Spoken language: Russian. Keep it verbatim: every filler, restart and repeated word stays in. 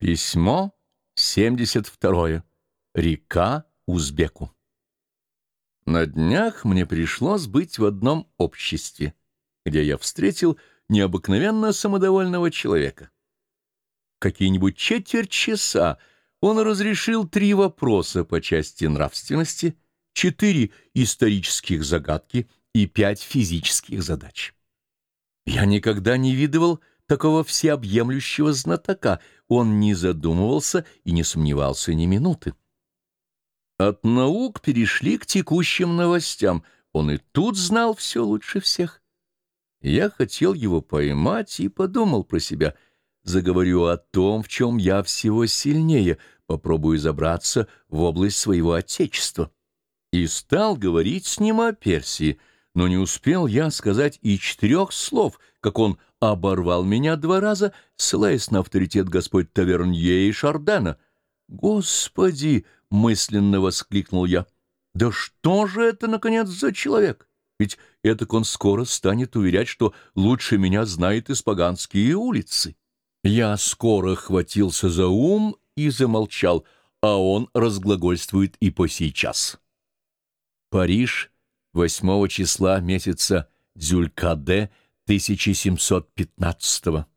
Письмо семьдесят второе. Река Узбеку. На днях мне пришлось быть в одном обществе, где я встретил необыкновенно самодовольного человека. Какие-нибудь четверть часа он разрешил три вопроса по части нравственности, четыре исторических загадки и пять физических задач. Я никогда не видывал такого всеобъемлющего знатока. Он не задумывался и не сомневался ни минуты. От наук перешли к текущим новостям. Он и тут знал все лучше всех. Я хотел его поймать и подумал про себя. Заговорю о том, в чем я всего сильнее, попробую забраться в область своего отечества. И стал говорить с ним о Персии, но не успел я сказать и четырех слов, как он оборвал меня два раза, ссылаясь на авторитет господ Тавернье и Шардена. «Господи!» — мысленно воскликнул я. «Да что же это, наконец, за человек? Ведь этак он скоро станет уверять, что лучше меня знает испаганские улицы». Я скоро хватился за ум и замолчал, а он разглагольствует и по сейчас. Париж, восьмого числа месяца Дзюлькаде тысяча семьсот пятнадцатого.